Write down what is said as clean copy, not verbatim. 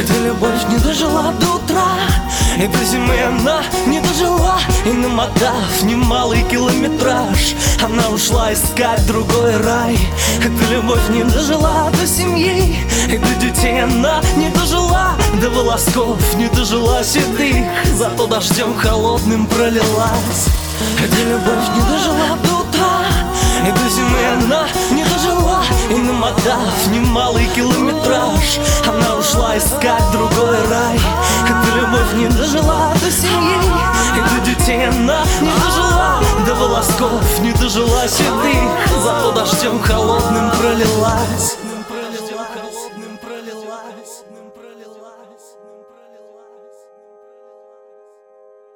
Эта любовь не дожила до утра, и до зимы она не дожила. И намотав немалый километраж, она ушла искать другой рай. Эта любовь не дожила до семьи, и до детей она не дожила. До волосков не дожила седых, зато дождем холодным пролилась. Эта любовь не дожила до утра, и до зимы она не дожила. И намотав немалый километраж, она ушла искать другой рай. Эта любовь не дожила до семьи, и до детей она не дожила. До волосков не дожила седых, зато дождем холодным пролилась.